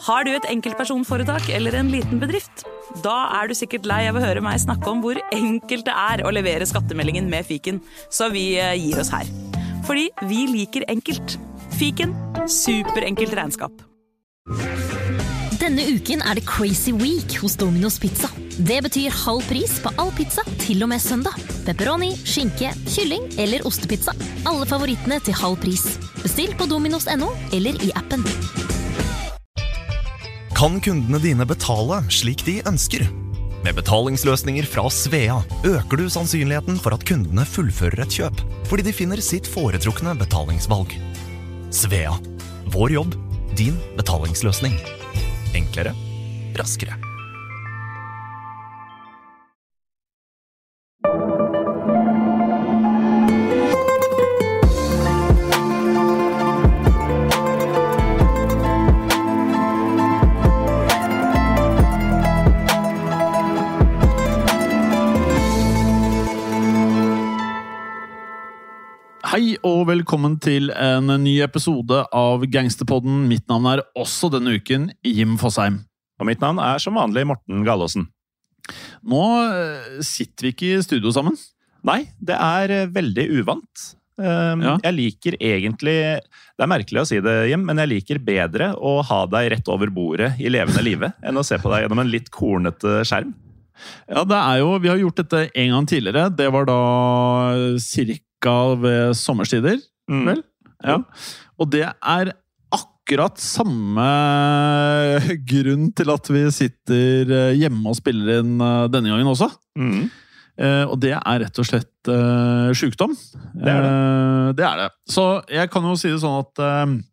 Har du et enkeltpersonforetak eller en liten bedrift? Da du sikkert lei av å høre meg snakke om hvor enkelt det å levere skattemeldingen med Fiken, så vi gir oss her. Fordi vi liker enkelt. Fiken, superenkelt regnskap. Denne uken det Crazy Week hos Domino's Pizza. Det betyr halv pris på all pizza til og med søndag. Pepperoni, skinke, kylling eller ostepizza. Alle favorittene til halv pris. Bestill på Domino's.no eller i appen. Kan kundene dine betale slik de ønsker? Med betalingsløsninger fra Svea øker du sannsynligheten for at kundene fullfører et kjøp, fordi de finner sitt foretrukne betalingsvalg. Svea. Vår jobb, din betalingsløsning. Enklere, raskere. Hei og velkommen til en ny episode av Gangsterpodden. Mitt navn også denne uken Jim Fosheim. Og mitt navn som vanlig Morten Gallåsen. Nå sitter vi ikke I studio sammen. Nei, det veldig uvant. Jeg liker egentlig, det merkelig å si det Jim, men jeg liker bedre å ha deg rett over bordet I levende livet, enn å se på deg gjennom en litt kornete skjerm. Ja, det jo, vi har gjort dette en gang tidligere. Det var da cirka ved sommerstider, vel? Ja. Og det akkurat samme grunn til at vi sitter hjemme og spiller inn denne gangen også. Og det rett og slett sykdom. Det det. Så jeg kan jo si det sånn at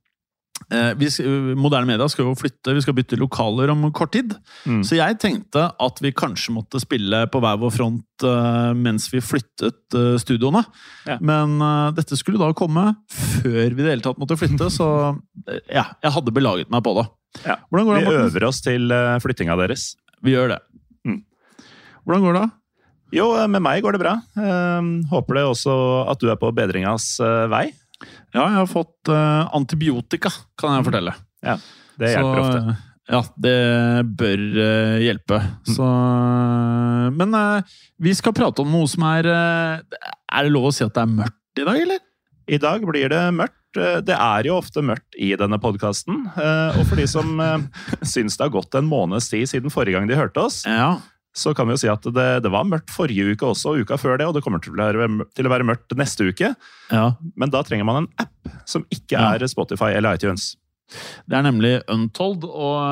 moderne media skal jo flytte, vi skal bytte lokaler om kort tid. Så jeg tenkte at vi kanskje måtte spille på hver vår front mens vi flyttet studioene. Ja. Men dette skulle da komme før vi I det hele tatt måtte flytte, så ja, jeg hadde belaget meg på det. Ja. Hvordan går det, Morten? Vi øver oss til flyttinga deres. Vi gjør det. Hvordan går det? Jo, med meg går det bra. Håper det også at du på bedringas vei. Ja, jeg har fått antibiotika, kan jeg fortelle. Ja, det hjelper ofte. Ja, det bør hjelpe. Så, men vi skal prate om noe som det lov å si at det mørkt I dag, eller? I dag blir det mørkt. Det jo ofte mørkt I denne podcasten. Og for de som synes det har gått en måneds tid siden forrige gang de hørte oss, så kan vi jo si at det var mørkt forrige uke også, og uka før det, og det kommer til å være mørkt neste uke. Ja. Men da trenger man en app som ikke Spotify eller iTunes. Det nemlig Untold,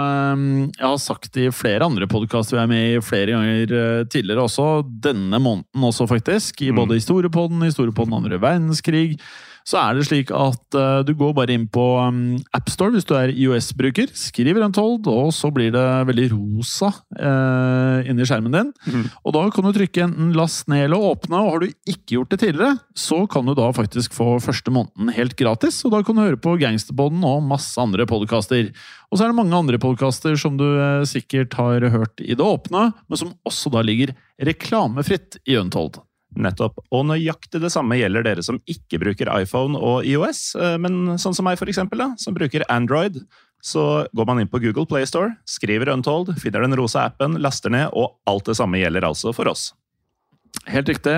og jeg har sagt I flere andre podcaster vi med I flere ganger tidligere også, denne måneden også faktisk, I både Historiepodden, andre verdenskrig, så det slik at du går bare inn på App Store hvis du iOS-bruker, skriver Untold, og så blir det veldig rosa inni skjermen din. Og da kan du trykke enten last ned eller åpne, og har du ikke gjort det tidligere, så kan du da faktisk få første måneden helt gratis, og da kan du høre på Gangsterpodden og masse andre podcaster. Og så det mange andre podcaster som du sikkert har hørt I det åpne, men som også da ligger reklamefritt I Untold. Nettopp. Og nøyaktig det samme gjelder dere som ikke bruker iPhone og iOS, men sånn som meg for eksempel, som bruker Android, så går man inn på Google Play Store, skriver Untold, finner den rosa appen, laster ned, og alt det samme gjelder altså for oss. Helt riktig.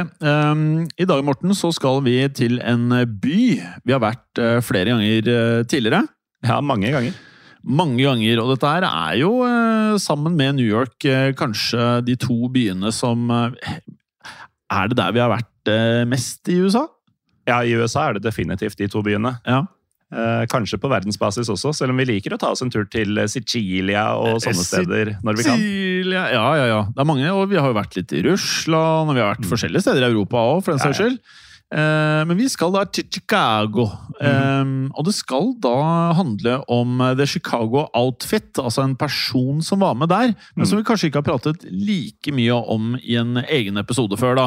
I dag, Morten, så skal vi til en by. Vi har vært flere ganger tidligere. Ja, mange ganger. Mange ganger, og dette her jo sammen med New York kanskje de to byene som... det der vi har vært mest I USA? Ja, I USA det definitivt de to byene. Ja. Kanskje på verdensbasis også, selv om vi liker å ta oss en tur til Sicilia og sånne steder når vi kan. Sicilia, ja. Det mange, og vi har jo vært litt I Russland, og vi har vært forskjellige steder I Europa også, for den saks skyld. Men vi skal da til Chicago, og det skal da handle om The Chicago Outfit, altså en person som var med der, men som vi kanskje ikke har pratet like mye om I en egen episode før da.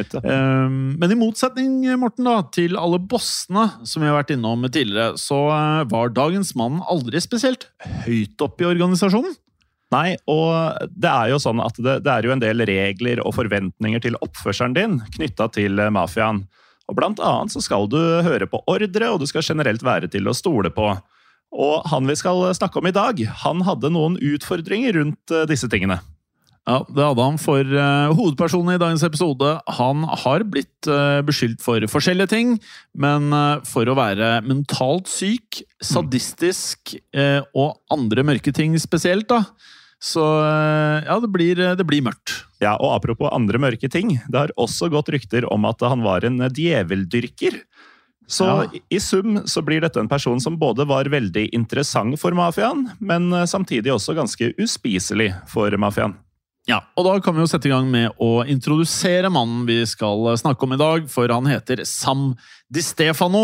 Men I motsetning, Morten, da, til alle bossene som vi har vært innom tidligere, så var dagens mann aldri spesielt høyt opp I organisasjonen. Nei, og det jo sånn at det jo en del regler og forventninger til oppførselen din knyttet til mafiaen. Og blant annet så skal du høre på ordre, og du skal generelt være til å stole på. Og han vi skal snakke om i dag, han hadde noen utfordringer rundt disse tingene. Ja, det hadde han for hovedpersonen i dagens episode. Han har blitt beskyldt for forskjellige ting, men for å være mentalt syk, sadistisk og andre mørke ting spesielt da. Så ja, det blir mørkt. Ja, og apropos andre mørke ting, det har også gått rykter om at han var en djeveldyrker. Så i sum så blir dette en person som både var veldig interessant for mafiaen, men samtidig også ganske uspiselig for mafiaen. Ja, og da kan vi jo sette i gang med å introdusere mannen vi skal snakke om i dag, for han heter Sam Di Stefano,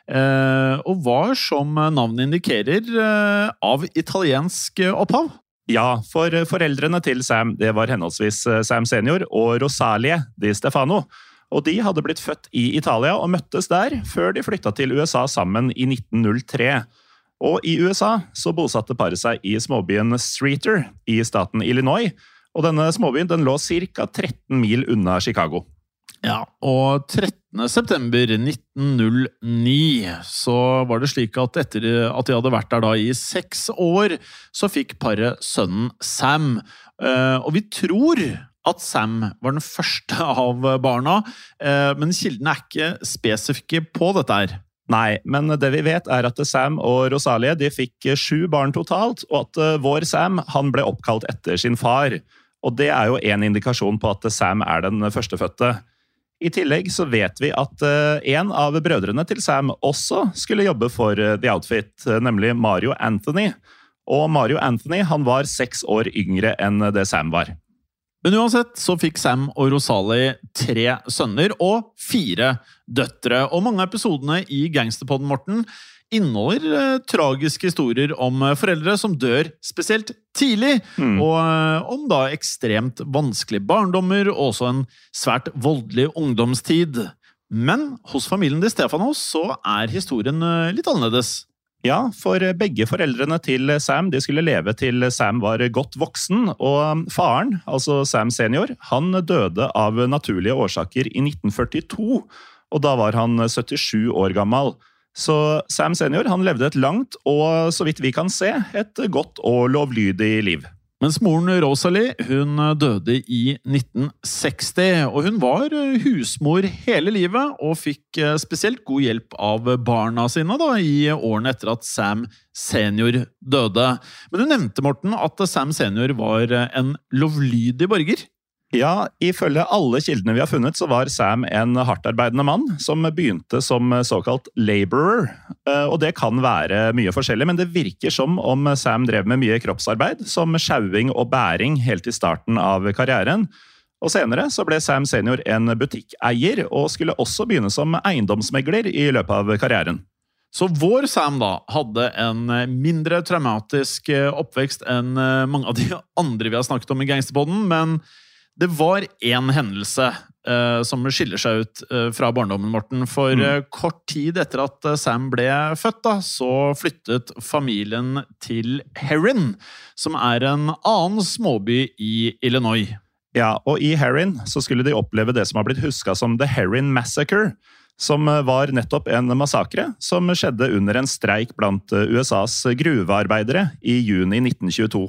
og var, som navnet indikerer, av italiensk opphav. Ja, for foreldrene til Sam, det var henholdsvis Sam Senior og Rosalie Di Stefano, og de hadde blitt født i Italia og møttes der før de flyttet til USA sammen i 1903. Og i USA så bosatte paret seg i småbyen Streator i staten Illinois, og denne småbyen den lå ca. 13 mil unna Chicago. Ja, og 13. september 1909 så var det slik at etter at de hadde vært der da i 6 år, så fikk paret sønnen Sam. Og vi tror at Sam var den første av barna, men kildene ikke spesifikke på dette her. Nei, men det vi vet er at Sam og Rosalie de fikk 7 barn totalt, og at vår Sam han ble oppkalt etter sin far. Og det jo en indikasjon på at Sam den førstefødte. I tillegg så vet vi at en av brødrene til Sam også skulle jobbe for The Outfit, nemlig Mario Anthony. Og Mario Anthony han var 6 år yngre enn det Sam var. Men uansett så fikk Sam og Rosalie 3 sønner og 4 døtre. Og mange av episodene i Gangsterpodden, Morten, inneholder tragiske historier om foreldre som dør spesielt tidlig, og om da ekstremt vanskelige barndommer, og også en svært voldelig ungdomstid. Men hos familien Di Stefano så historien litt annerledes. Ja, for begge foreldrene til Sam de skulle leve til Sam var godt voksen, og faren, altså Sam Senior, han døde av naturlige årsaker i 1942, og da var han 77 år gammel. Så Sam Senior han levde et langt og, så vidt vi kan se, et godt og lovlydig liv. Mens moren Rosalie, hun døde i 1960, og hun var husmor hele livet, og fikk spesielt god hjelp av barna sine da, i årene etter at Sam Senior døde. Men du nevnte, Morten, at Sam Senior var en lovlydig borger. Ja, ifølge alle kildene vi har funnet, så var Sam en hardtarbeidende mann som begynte som såkalt laborer. Og det kan være mye forskjellig, men det virker som om Sam drev med mye kroppsarbeid, som sjauing og bæring helt i starten av karrieren. Og senere så ble Sam Senior en butikkeier, og skulle også begynne som eiendomsmegler i løpet av karrieren. Så vår Sam da hadde en mindre traumatisk oppvekst enn mange av de andre vi har snakket om i Gangsterpodden, men det var en hendelse som skiller seg ut fra barndommen, Morten. For kort tid etter at Sam ble født, da, så flyttet familien til Herrin, som en annen småby i Illinois. Ja, og i Herrin så skulle de oppleve det som har blitt husket som The Herrin Massacre, som var nettopp en massakre som skjedde under en streik blant USAs gruvearbeidere i juni 1922.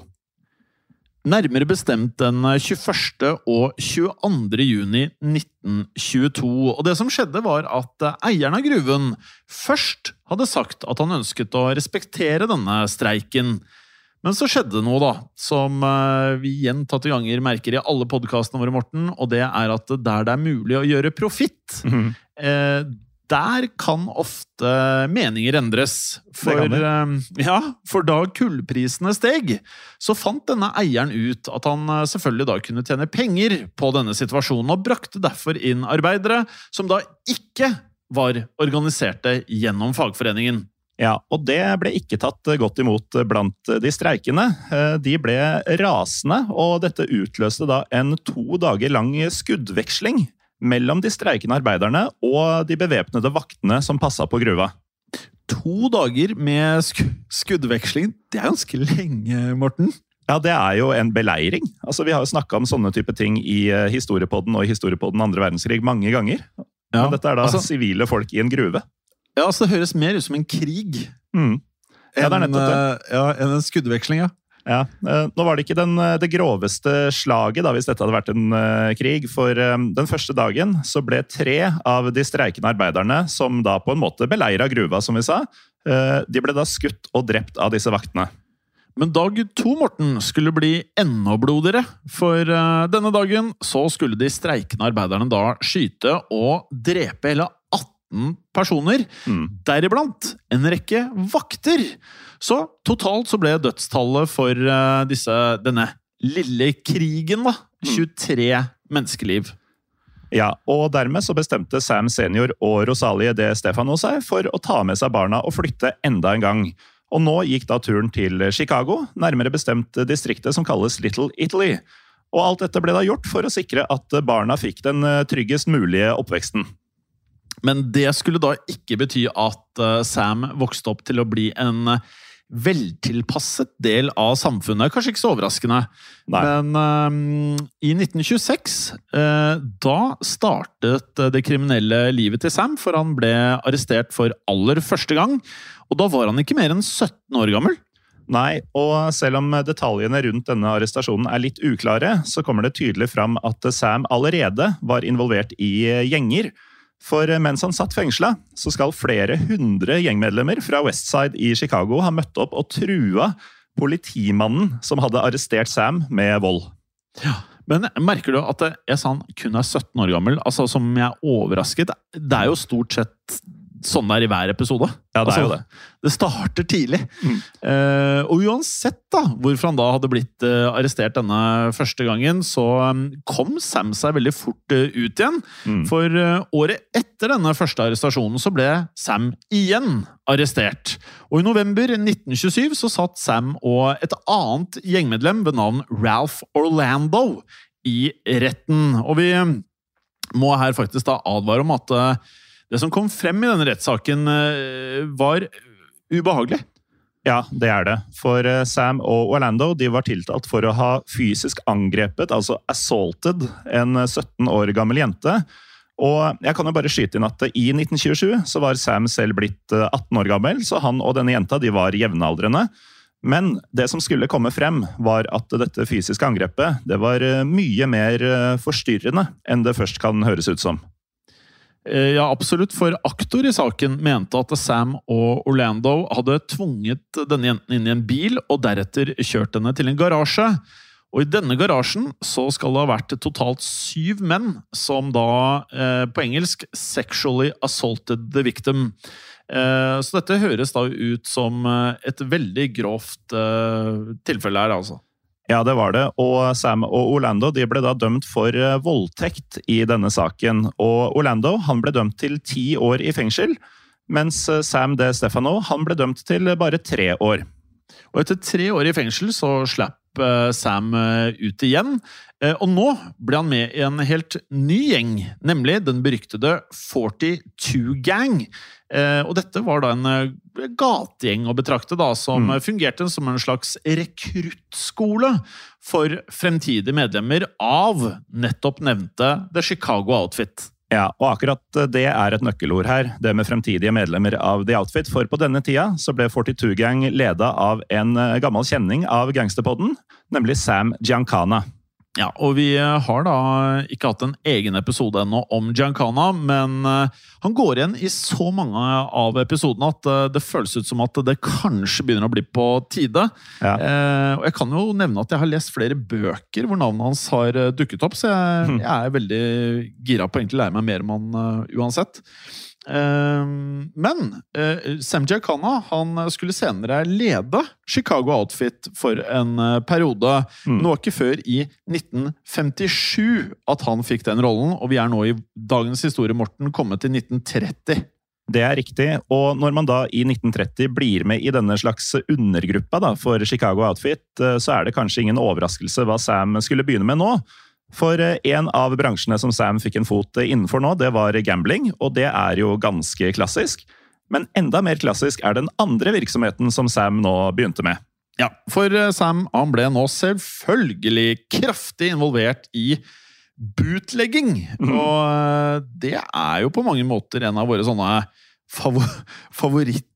Nærmere bestemt den 21. og 22. juni 1922. Og det som skjedde var at eieren av gruven først hadde sagt at han ønsket å respektere denne streiken. Men så skjedde det noe da, som vi gjentatte ganger merker i alle podcastene våre, Morten, og det at der det mulig å gjøre profitt, der kan ofte meninger endres. For da kullprisene steg, så fant denne eieren ut at han selvfølgelig da kunne tjene penger på denne situasjonen, og brakte derfor inn arbeidere som da ikke var organiserte gjennom fagforeningen. Ja, og det ble ikke tatt godt imot blant de streikende. De ble rasende, og dette utløste da en 2 dager lang skuddveksling mellom de streikende arbeiderne og de bevæpnede vaktene som passet på gruva. 2 dager med skuddveksling, det ganske lenge, Morten. Ja, det jo en beleiring. Altså, vi har jo snakket om sånne type ting i Historiepodden og i Historiepodden 2. verdenskrig mange ganger. Ja, men dette da sivile folk i en gruve. Ja, altså det høres mer ut som en krig. det nettopp det. Enn en skuddveksling, ja. Ja, nå var det ikke det groveste slaget da, hvis dette hadde vært en krig, for den første dagen så ble 3 av de streikende arbeiderne, som da på en måte beleiret gruva, som vi sa, de ble da skutt og drept av disse vaktene. Men dag 2, Morten, skulle bli enda blodigere, for denne dagen så skulle de streikende arbeiderne da skyte og drepe hele 18 personer, deriblant en rekke vakter. Så totalt så ble dødstallet for denne lille krigen da, 23 menneskeliv. Ja, og dermed så bestemte Sam senior og Rosalie de Stefano seg for å ta med seg barna og flytte enda en gang. Og nå gikk da turen til Chicago, nærmere bestemt distriktet som kalles Little Italy. Og alt dette ble da gjort for å sikre at barna fikk den tryggest mulige oppveksten. Men det skulle da ikke bety at Sam vokste opp til å bli en veltilpasset del av samfunnet. Kanskje ikke så overraskende. Nei. Men i 1926, da startet det kriminelle livet til Sam, for han ble arrestert for aller første gang. Og da var han ikke mer enn 17 år gammel. Nei, og selv om detaljene rundt denne arrestasjonen er litt uklare, så kommer det tydelig fram at Sam allerede var involvert i gjenger. For mens han satt fengslet, så skal flere 100 gjengmedlemmer fra Westside i Chicago ha møtt opp og trua politimannen som hadde arrestert Sam med vold. Ja, men merker du at jeg sa han kun er 17 år gammel? Altså, som jeg er overrasket. Det er jo stort sett sånn der i hver episode. Ja, det er jo det. Det starter tidlig. Og uansett da, hvorfor han da hadde blitt arrestert denne første gangen, så kom Sam seg veldig fort ut igjen. For året etter denne første arrestasjonen så ble Sam igjen arrestert. Og i november 1927 så satt Sam og et annet gjengmedlem ved navn Ralph Orlando i retten. Og vi må her faktisk da advare om at det som kom frem i denne rettssaken var ubehagelig. Ja, det er det. For Sam og Orlando de var tiltalt for å ha fysisk angrepet, altså assaulted, en 17 år gammel jente. Og jeg kan jo bare skyte inn at i 1927 så var Sam selv blitt 18 år gammel, så han og denne jenta de var jevnaldrende. Men det som skulle komme frem var at dette fysiske angrepet det var mye mer forstyrrende enn det først kan høres ut som. Ja, absolutt, for aktor i saken mente at Sam og Orlando hadde tvunget denne jenten inn i en bil og deretter kjørt henne til en garasje. Og i denne garasjen så skal det ha vært totalt 7 menn som da på engelsk sexually assaulted the victim. Så dette høres da ut som et veldig grovt tilfelle her, altså. Ja, det var det, og Sam og Orlando de ble da dømt for voldtekt i denne saken, og Orlando han ble dømt til 10 år i fengsel, mens Sam de Stefano han ble dømt til bare 3 år. Og etter 3 år i fengsel så slapp Sam ut igjen, og nå ble han med i en helt ny gjeng, nemlig den beryktede 42 Gang. Og dette var da en gategjeng å betrakte da, som fungerte som en slags rekruttskole for fremtidige medlemmer av nettopp nevnte The Chicago Outfit. Ja, og akkurat det er et nøkkelord her, det med fremtidige medlemmer av The Outfit, for på denne tida så ble 42 Gang ledet av en gammel kjenning av gangsterpodden, nemlig Sam Giancana. Ja, og vi har da ikke hatt en egen episode ennå om Giancana, men han går igjen i så mange av episodene at det føles ut som at det kanskje begynner å bli på tide. Ja. Og jeg kan jo nevne at jeg har lest flere bøker hvor navnet hans har dukket opp, så jeg er veldig gira på å egentlig lære meg mer om han uansett. Men Sam Giancana han skulle senere lede Chicago Outfit for en periode. Det var ikke før i 1957 at han fikk den rollen, og vi er nå i dagens historie, Morten, kommet til 1930. Det er riktig, og når man da i 1930 blir med i denne slags undergruppa da, for Chicago Outfit, så er det kanskje ingen overraskelse hva Sam skulle begynne med nå. For en av bransjene som Sam fikk en fot innenfor nå, det var gambling, og det er jo ganske klassisk. Men enda mer klassisk er den andre virksomheten som Sam nå begynte med. Ja, for Sam han ble nå selvfølgelig kraftig involvert i bootlegging, og det er jo på mange måter en av våre sånne favorittgenrer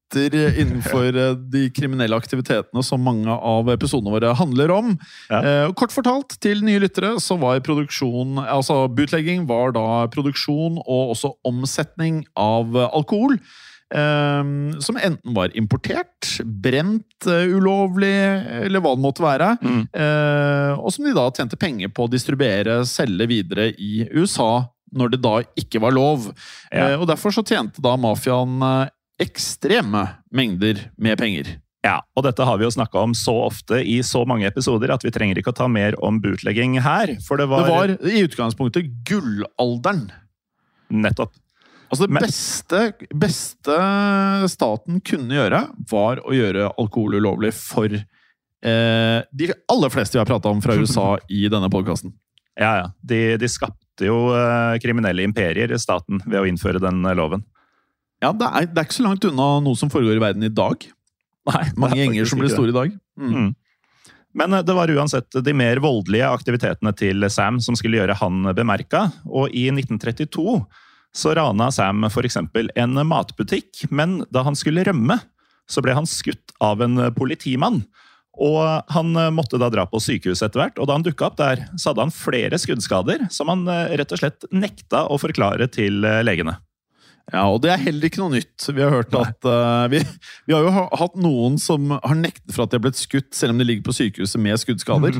innenfor de kriminelle aktivitetene som mange av episodene våre handler om. Kort fortalt, til nye lyttere, så var produksjon, altså bootlegging var da produksjon og også omsetning av alkohol, som enten var importert, brent ulovlig, eller hva det måtte være, og som de da tjente penger på å distribuere, selge videre i USA, når det da ikke var lov. Og derfor så tjente da mafiaen ekstreme mengder med penger. Ja, og dette har vi jo snakket om så ofte i så mange episoder at vi trenger ikke å ta mer om bootlegging her, for det var i utgangspunktet gullalderen. Nettopp. Altså det beste staten kunne gjøre var å gjøre alkohol ulovlig for de aller fleste vi har pratet om fra USA i denne podcasten. Ja. De skapte jo kriminelle imperier i staten ved å innføre den loven. Ja, det er ikke så langt unna noe som foregår i verden i dag. Nei, mange gjenger som blir store i dag. Men det var uansett de mer voldelige aktivitetene til Sam som skulle gjøre han bemerket, og i 1932 så rana Sam for eksempel en matbutikk, men da han skulle rømme, så ble han skutt av en politimann. Og han måtte da dra på sykehus etter hvert, og da han dukket opp der, så hadde han flere skuddskader som han rett og slett nekta å forklare til legene. Ja, og det er heller ikke noe nytt. Vi har hørt at vi har jo hatt noen som har nektet for at de har blitt skutt, selv om de ligger på sykehuset med skuddskader.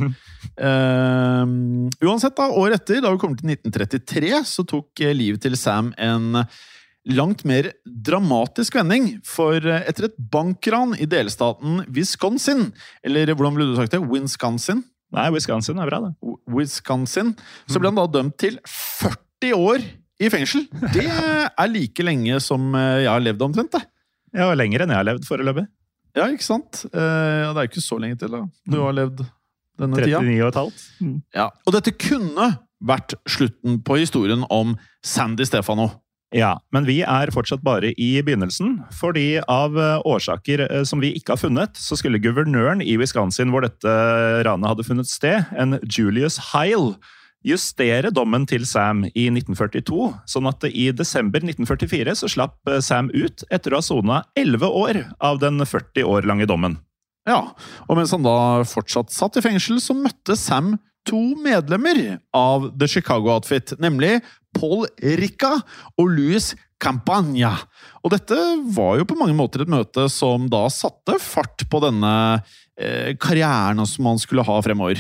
Uansett da, året etter, da vi kom til 1933, så tok livet til Sam en langt mer dramatisk vending, for etter et bankran i delstaten Wisconsin, eller hvordan ble du sagt det? Wisconsin? Nei, Wisconsin er bra det. Wisconsin, så ble han da dømt til 40 år i fengsel. Det er like lenge som jeg har levd omtrent, det. Ja, lenger enn jeg har levd foreløpig. Ja, ikke sant? Det er ikke så lenge til da. Du har levd denne tida. 39,5. Ja, og dette kunne vært slutten på historien om Sandy Stefano. Ja, men vi er fortsatt bare i begynnelsen, fordi av årsaker som vi ikke har funnet, så skulle guvernøren i Wisconsin, hvor dette ranet hadde funnet sted, en Julius Heil, justere dommen til Sam i 1942, sånn at i desember 1944 så slapp Sam ut etter å ha sonet 11 år av den 40 år lange dommen. Ja, og mens han da fortsatt satt i fengsel, så møtte Sam 2 medlemmer av The Chicago Outfit, nemlig Paul Ricca og Louis Campagna. Og dette var jo på mange måter et møte som da satte fart på denne karrieren som han skulle ha fremover.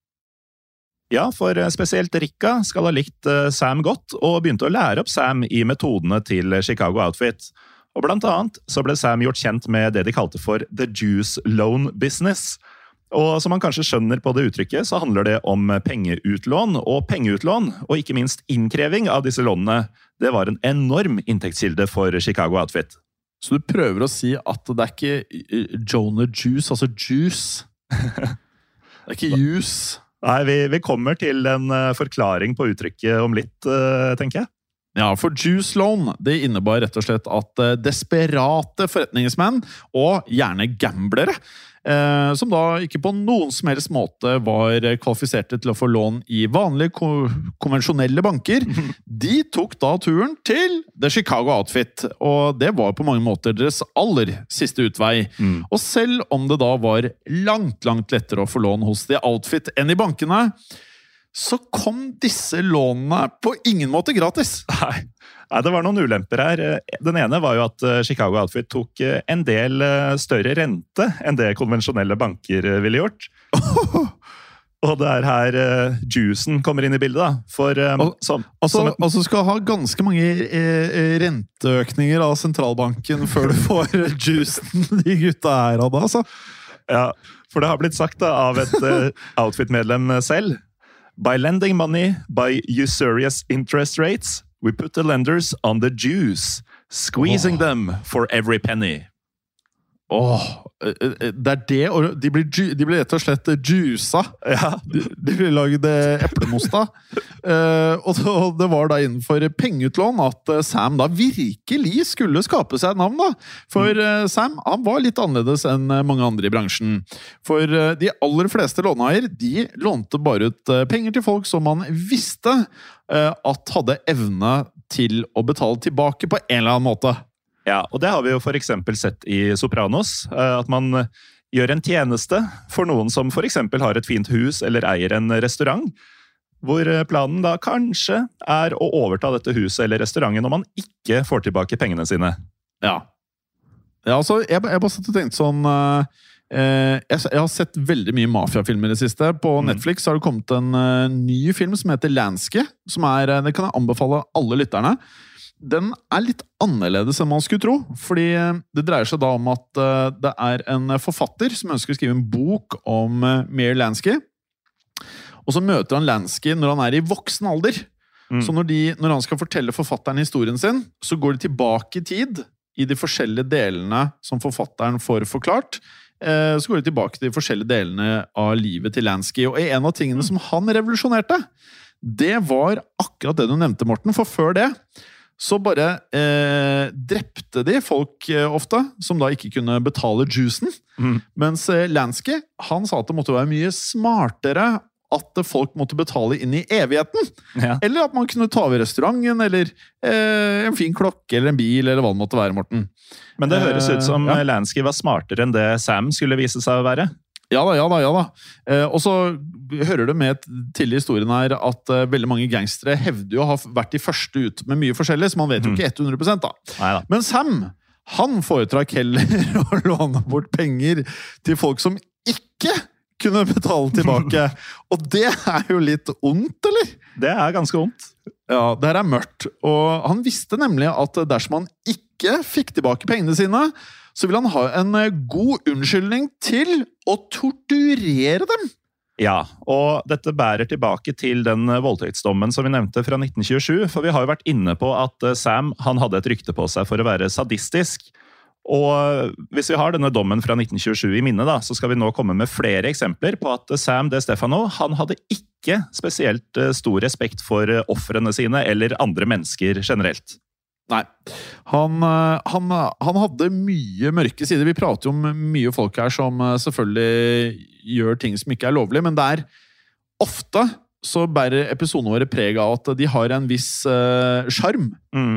Ja, for spesielt Ricca skal ha likt Sam godt, og begynte å lære opp Sam i metodene til Chicago Outfit. Og blant annet så ble Sam gjort kjent med det de kalte for The Juice Loan Business. Og som man kanskje skjønner på det uttrykket, så handler det om pengeutlån, og ikke minst innkreving av disse lånene. Det var en enorm inntektskilde for Chicago Outfit. Så du prøver å si at det er ikke Jonah Juice, altså juice? Det er ikke juice? Nei, vi kommer til en forklaring på uttrykket om litt, tenker jeg. Ja, for juice loan, det innebar rett og slett at desperate forretningsmenn, og gjerne gamblere, som da ikke på noen som helst måte var kvalifiserte til å få lån i vanlige, konvensjonelle banker, de tok da turen til The Chicago Outfit, og det var på mange måter deres aller siste utvei. Og selv om det da var langt lettere å få lån hos The Outfit enn i bankene, så kom disse lånene på ingen måte gratis. Nei, det var noen ulemper her. Den ene var jo at Chicago Outfit tok en del større rente enn det konvensjonelle banker ville gjort. Og det er her juicen kommer inn i bildet, da. For, altså skal ha ganske mange renteøkninger av sentralbanken før du får juicen de gutta her av det, altså. Ja, for det har blitt sagt da, av et Outfit-medlem selv. By lending money by usurious interest rates, we put the lenders on the juice, squeezing them for every penny. Det er det, og de blir rett og slett juica. Ja. De blir laget eplemos da. Og det var da innenfor pengeutlån at Sam da virkelig skulle skape seg et navn da. For Sam, han var litt annerledes enn mange andre i bransjen. For de aller fleste låneier, de lånte bare ut penger til folk som man visste at hadde evne til å betale tilbake på en eller annen måte. Ja, og det har vi jo for eksempel sett i Sopranos, at man gjør en tjeneste for noen som for eksempel har et fint hus eller eier en restaurant, hvor planen da kanskje å overta dette huset eller restauranten når man ikke får tilbake pengene sine. Ja, altså, jeg bare satt og tenkte sånn... Jeg har sett veldig mye mafiafilmer i det siste. På Netflix har det kommet en ny film som heter Lansky, det kan jeg anbefale alle lytterne. Den litt annerledes enn man skulle tro, fordi det dreier seg da om at det en forfatter som ønsker å skrive en bok om Meyer Lansky, og så møter han Lansky når han i voksen alder. Så når han skal fortelle forfatteren historien sin, så går de tilbake i tid i de forskjellige delene som forfatteren får forklart. Så går de tilbake til de forskjellige delene av livet til Lansky. Og en av tingene som han revolusjonerte, det var akkurat det du nevnte, Morten. For før det, så bare drepte de folk ofte, som da ikke kunne betale juicen. Mens Lansky, han sa at det måtte være mye smartere at folk måtte betale inn i evigheten. Ja. Eller at man kunne ta over restauranten, eller en fin klokke, eller en bil, eller hva det måtte være, Morten. Men det høres ut som Lansky var smartere enn det Sam skulle vise seg å være. Ja da. Og så hører du med til historien her at veldig mange gangstere hevder jo å ha vært de første ut med mye forskjellig, så man vet jo ikke 100% da. Neida. Men Sam, han foretrakk heller å låne bort penger til folk som ikke kunne betale tilbake. Og det jo litt ondt, eller? Det ganske ondt. Ja, det her mørkt. Og han visste nemlig at dersom han ikke fikk tilbake pengene sine, så ville han ha en god unnskyldning til å torturere dem. Ja, og dette bærer tilbake til den voldtektsdommen som vi nevnte fra 1927, for vi har jo vært inne på at Sam, han hadde et rykte på seg for å være sadistisk. Og hvis vi har denne dommen fra 1927 i minne, da, så skal vi nå komme med flere eksempler på at Sam De Stefano, han hadde ikke spesielt stor respekt for ofrene sine eller andre mennesker generelt. Nei, han hadde mye mørke sider. Vi prater jo om mye folk her som selvfølgelig gjør ting som ikke lovlig, men det ofte så bærer episoden våre preg av at de har en viss charm.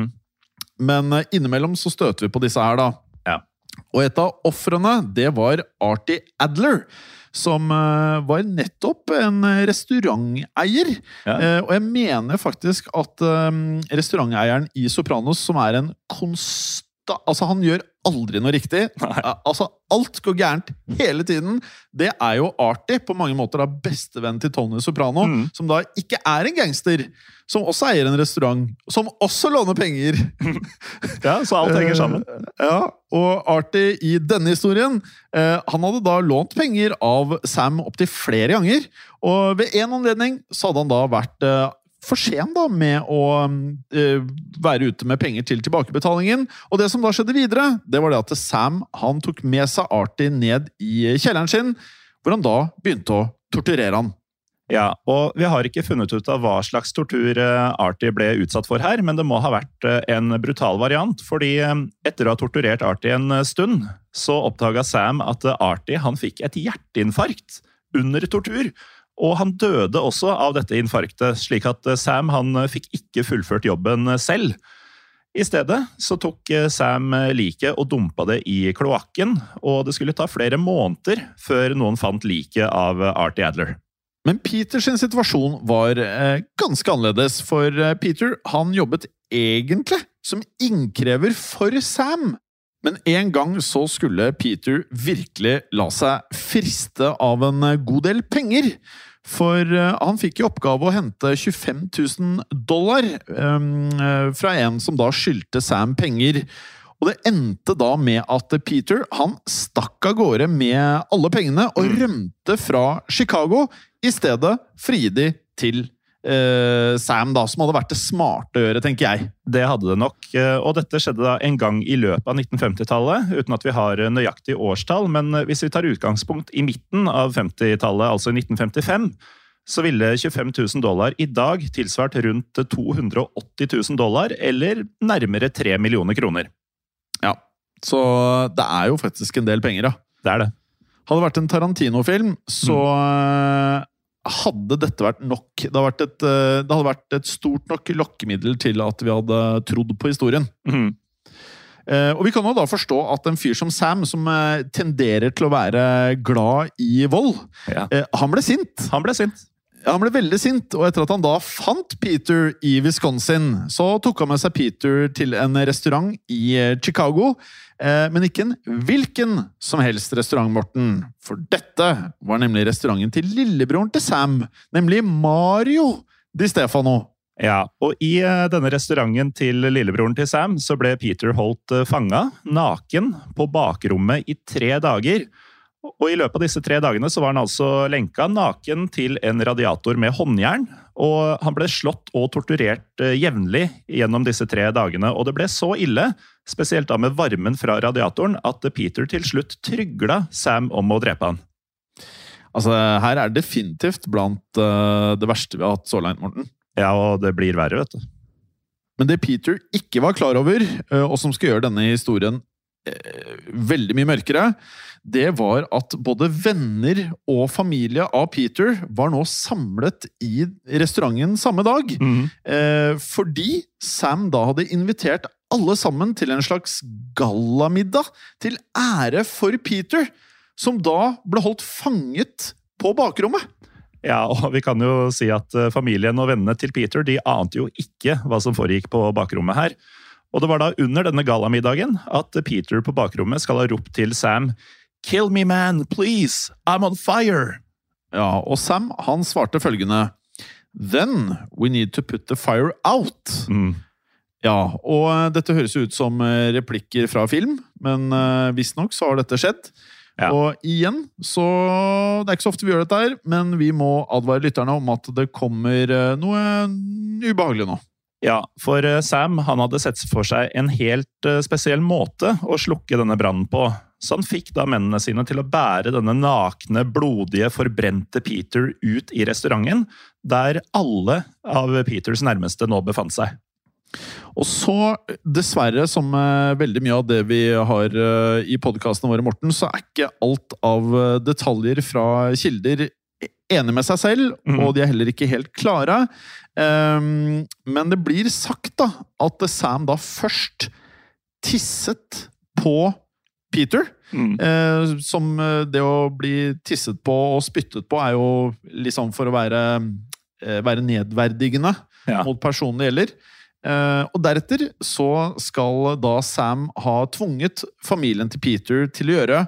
Men innimellom så støter vi på disse her da. Ja. Og et av offrene, det var Artie Adler, som var nettopp en restauranteier. Ja. Og jeg mener faktisk at restauranteieren i Sopranos, som en altså han gjør aldri noe riktig. Altså alt går gærent hele tiden. Det jo Artie, på mange måter da bestevenn til Tony Soprano, som da ikke en gangster, som også eier en restaurant, som også låner penger. Ja, så alt henger sammen. Ja, og Artie i denne historien, han hadde da lånt penger av Sam opp til flere ganger, og ved en anledning så hadde han da vært for sen da med å være ute med penger til tilbakebetalingen. Og det som da skjedde videre, det var det at Sam, han tok med seg Artie ned i kjelleren sin, hvor han da begynte å torturere han. Ja, og vi har ikke funnet ut av hva slags tortur Artie ble utsatt for her, men det må ha vært en brutal variant, fordi etter å ha torturert Artie en stund, så oppdaget Sam at Artie, han fikk et hjerteinfarkt under tortur. Og han døde også av dette infarktet, slik at Sam han fikk ikke fullført jobben selv. I stedet så tok Sam liket og dumpa det i kloakken, og det skulle ta flere måneder før noen fant liket av Artie Adler. Men Peters situasjon var ganske annerledes, for Peter han jobbet egentlig som innkrever for Sam. Men en gang så skulle Peter virkelig la seg friste av en god del penger. For han fikk i oppgave å hente $25,000 fra en som da skyldte Sam penger. Og det endte da med at Peter, han stakk av gårde med alle pengene og rømte fra Chicago, i stedet fridig til Sam da, som hadde vært det smarte å gjøre, tenker jeg. Det hadde det nok, og dette skjedde da en gang i løpet av 1950-tallet, uten at vi har nøyaktig årstall, men hvis vi tar utgangspunkt i midten av 50-tallet, altså 1955, så ville $25,000 i dag tilsvart rundt $280,000, eller nærmere 3 millioner kroner. Ja, så det jo faktisk en del penger, ja. Det det. Hadde det vært en Tarantino-film, så hadde dette vært nok. Det hadde vært et stort nok lokkemiddel til at vi hadde trodd på historien. Og vi kan jo da forstå at en fyr som Sam, som tenderer til å være glad i vold, han ble sint. Han ble veldig sint, og etter at han da fant Peter i Wisconsin, så tok han med seg Peter til en restaurant i Chicago, men ikke en hvilken som helst restaurant, Morten. For dette var nemlig restauranten til lillebroren til Sam, nemlig Mario Di Stefano. Ja, og i denne restauranten til lillebroren til Sam så ble Peter holdt fanget, naken, på bakrommet i 3 dager. Og i løpet av disse 3 dagene så var han altså lenka naken til en radiator med håndjern, og han ble slått og torturert jevnlig gjennom disse 3 dagene, og det ble så ille, spesielt da med varmen fra radiatoren, at Peter til slutt trygla Sam om å drepe han. Altså, her er definitivt blant det verste vi har hatt så langt, Morten. Ja, og det blir verre, vet du. Men det Peter ikke var klar over, og som skal gjøre denne historien veldig mye mørkere, det var at både venner og familie av Peter var nå samlet i restauranten samme dag. Fordi Sam da hadde invitert alle sammen til en slags gallamiddag til ære for Peter, som da ble holdt fanget på bakrommet. Ja, og vi kan jo si at familien og vennene til Peter, de ante jo ikke hva som foregikk på bakrommet her. Og det var da under denne gallamiddagen at Peter på bakrommet skal ha ropt til Sam, «Kill me, man, please! I'm on fire!» Ja, og Sam, han svarte følgende, «Then we need to put the fire out!» Ja, og dette høres ut som replikker fra film, men visstnok så har dette skjedd. Ja. Og igjen, så det er ikke så ofte vi gjør dette her, men vi må advare lytterne om at det kommer noe ubehagelig nå. Ja, for Sam, han hadde sett for seg en helt spesiell måte å slukke denne brannen på. Så han fikk da mennene sine til å bære denne nakne, blodige, forbrente Peter ut i restauranten, der alle av Peters nærmeste nå befant seg. Og så, dessverre, som veldig mye av det vi har i podcastene våre, Morten, så er ikke alt av detaljer fra kilder enig med seg selv, og de er heller ikke helt klare. Men det blir sagt da, at Sam da først tisset på Peter, som det å bli tisset på og spyttet på er jo liksom for å være nedverdigende mot personen det gjelder. Og deretter så skal da Sam ha tvunget familien til Peter til å gjøre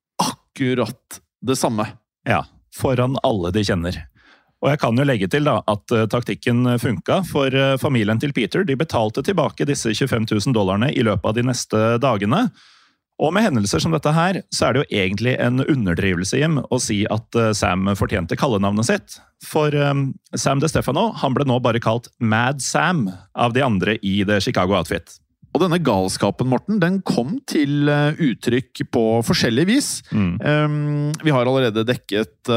akkurat det samme. Ja, foran alle de kjenner. Og jeg kan jo legge til da at taktikken funka, for familien til Peter de betalte tilbake disse $25,000 i løpet av de neste dagene. Og med hendelser som dette her, så er det jo egentlig en underdrivelse Jim å si at Sam fortjente kallenavnet sitt. For Sam Di Stefano, han ble nå bare kalt Mad Sam av de andre i The Chicago Outfit. Og denne galskapen, Morten, den kom til uttrykk på forskjellig vis. Vi har allerede dekket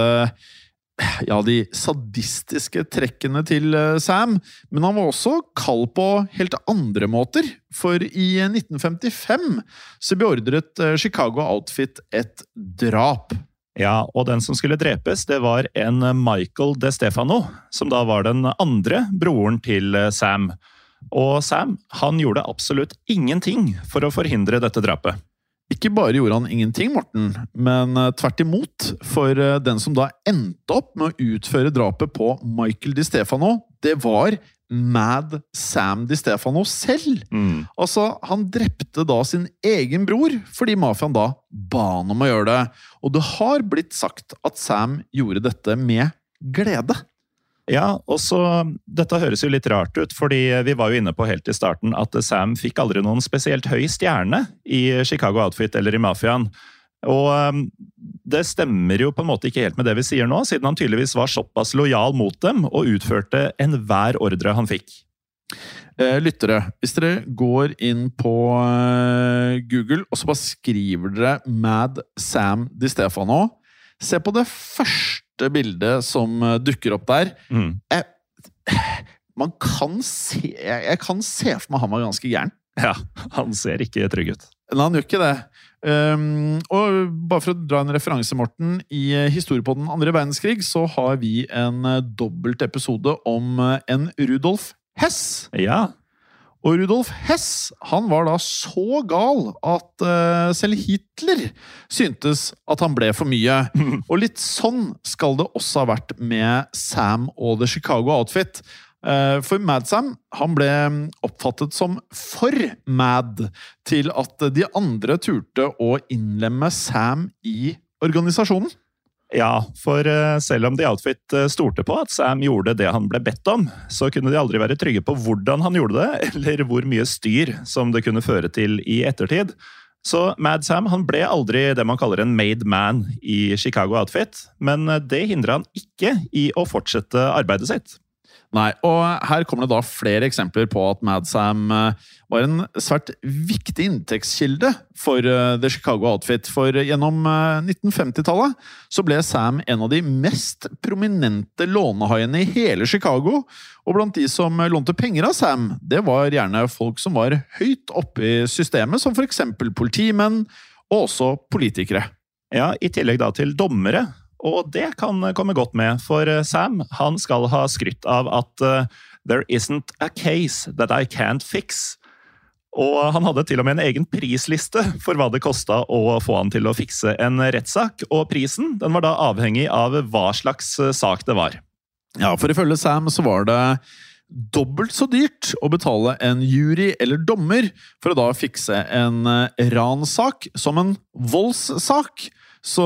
de sadistiske trekkene til Sam, men han var også kald på helt andre måter, for i 1955 så beordret Chicago Outfit et drap. Ja, og den som skulle drepes, det var en Michael Di Stefano, som da var den andre broren til Sam. Og Sam, han gjorde absolutt ingenting for å forhindre dette drapet. Ikke bare gjorde han ingenting, Morten, men tvert imot, for den som da endte opp med å utføre drapet på Michael Di Stefano, det var Mad Sam Di Stefano selv. Altså, han drepte da sin egen bror, fordi mafiaen da ba han om å gjøre det. Og det har blitt sagt at Sam gjorde dette med glede. Ja, og så, dette høres jo litt rart ut, fordi vi var jo inne på helt i starten at Sam fikk aldri noen spesielt høy stjerne i Chicago Outfit eller i mafiaen. Og det stemmer jo på en måte ikke helt med det vi sier nå, siden han tydeligvis var såpass lojal mot dem og utførte enhver ordre han fikk. Lyttere, hvis dere går inn på Google og så bare skriver dere Mad Sam Di Stefano, se på det første bildet som dukker opp der. Jeg kan se for meg han var ganske gæren. Ja, han ser ikke trygg ut. Nei, han gjør ikke det. Og bare for å dra en referanse, Morten, i historiepodden den andre verdenskrig, så har vi en dobbelt episode om en Rudolf Hess. Ja. Og Rudolf Hess, han var da så gal at selv Hitler syntes at han ble for mye. Og litt sånn skal det også ha vært med Sam og The Chicago Outfit. For Mad Sam, han ble oppfattet som for mad til at de andre turte å innlemme Sam i organisasjonen. Ja, for selv om The Outfit stolte på at Sam gjorde det han ble bedt om, så kunne de aldri være trygge på hvordan han gjorde det, eller hvor mye styr som det kunne føre til i ettertid. Så Mad Sam han ble aldri det man kaller en made man i Chicago Outfit, men det hindret han ikke i å fortsette arbeidet sitt. Nei, og her kommer det da flere eksempler på at Mad Sam var en svært viktig inntektskilde for The Chicago Outfit. For gjennom 1950-tallet så ble Sam en av de mest prominente lånehaiene i hele Chicago. Og blant de som lånte penger av Sam, det var gjerne folk som var høyt oppe i systemet, som for eksempel politimenn og også politikere. Ja, i tillegg da til dommere. Og det kan komme godt med, for Sam han skal ha skrytt av at «There isn't a case that I can't fix». Og han hadde til og med en egen prisliste for hva det kostet å få han til å fikse en rettssak, og prisen den var da avhengig av hva slags sak det var. Ja, for ifølge Sam så var det dobbelt så dyrt å betale en jury eller dommer for å da fikse en ransak som en voldssak. Så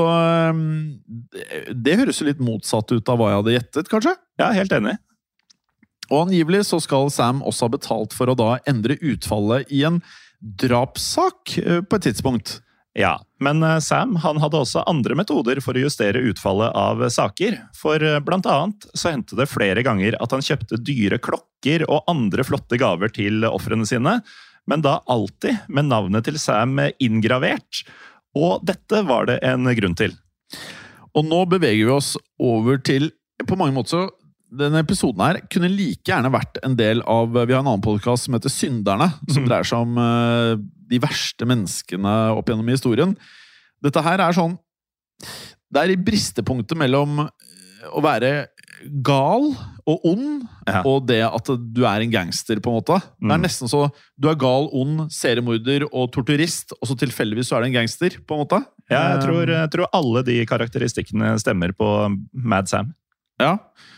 det høres jo litt motsatt ut av hva jeg hadde gjettet, kanskje? Ja, helt enig. Og angivelig så skal Sam også ha betalt for å da endre utfallet i en drapssak på et tidspunkt. Ja, men Sam han hadde også andre metoder for å justere utfallet av saker. For blant annet så hendte det flere ganger at han kjøpte dyre klokker og andre flotte gaver til ofrene sine, men da alltid med navnet til Sam inngravert. Og dette var det en grunn til. Og nå beveger vi oss over til, på mange måter så, denne episoden her kunne like gjerne vært en del av, vi har en annen podcast som heter Synderne, som dreier seg om de verste menneskene opp gjennom historien. Dette her er sånn, det er i bristepunktet mellom å være gal og ond, og det at du er en gangster, på en måte. Det er nesten så, du er gal, ond, seriemorder og torturist, og så tilfeldigvis så er det en gangster, på en måte. Ja, jeg tror alle de karakteristikkene stemmer på Mad Sam. Ja.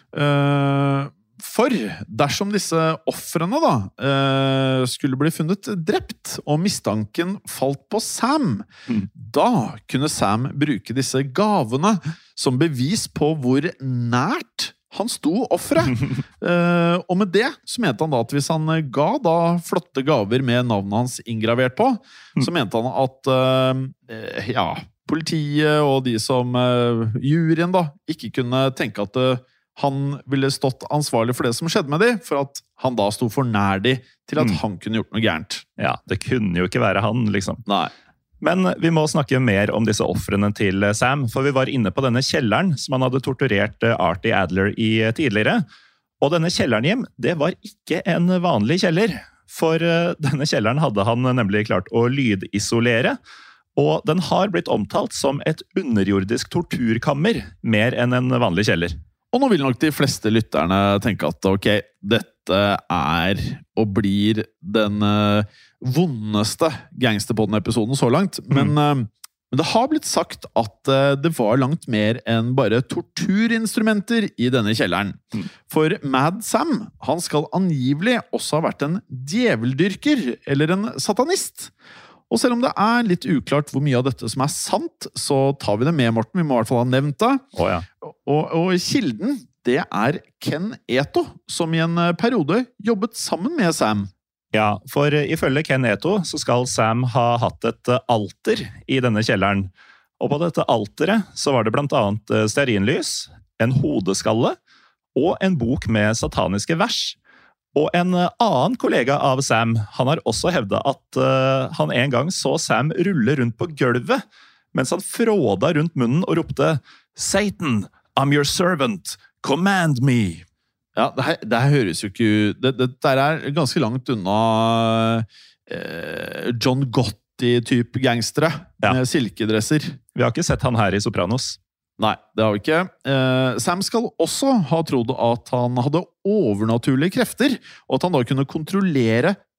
For dersom disse offrene da skulle bli funnet drept, og mistanken falt på Sam, da kunne Sam bruke disse gavene som bevis på hvor nært han sto offeret. Og med det så mente han da at hvis han ga da flotte gaver med navnet hans inngravert på, så mente han at ja, politiet og de som juryen da ikke kunne tenke at han ville stått ansvarlig for det som skjedde med dem, for at han da sto for nær dem til at han kunne gjort noe gærent. Ja, det kunne jo ikke være han, liksom. Nei. Men vi må snakke mer om disse offrene til Sam, for vi var inne på denne kjelleren som han hadde torturert Artie Adler i tidligere. Og denne kjelleren, Jim, det var ikke en vanlig kjeller, for denne kjelleren hadde han nemlig klart å lydisolere, og den har blitt omtalt som et underjordisk torturkammer, mer enn en vanlig kjeller. Og nå vil nok de fleste lytterne tenke at ok, dette er og blir den vondeste Gangsterpodden-episoden så langt, men det har blitt sagt at det var langt mer enn bare torturinstrumenter i denne kjelleren. For Mad Sam, han skal angivelig også ha vært en djeveldyrker eller en satanist. Og selv om det er litt uklart hvor mye av dette som er sant, så tar vi det med, Morten. Vi må i hvert fall ha nevnt det. Ja. Og kilden, det er Ken Eto, som i en periode jobbet sammen med Sam. Ja, for ifølge Ken Eto så skal Sam ha hatt et alter i denne kjelleren. Og på dette alteret så var det blant annet stearinlys, en hodeskalle og en bok med sataniske vers. Og en annen kollega av Sam, han har også hevdet at han en gang så Sam rulle rundt på gulvet, mens han fråda rundt munnen og ropte «Satan, I'm your servant, command me!» Ja, det her høres jo ikke ut... Dette er ganske langt unna John Gotti-type gangstere med silkedresser. Vi har ikke sett han her i Sopranos. Nei, det har vi ikke. Sam skal også ha trodd at han hadde overnaturlige krefter, og at han da kunne kontrollere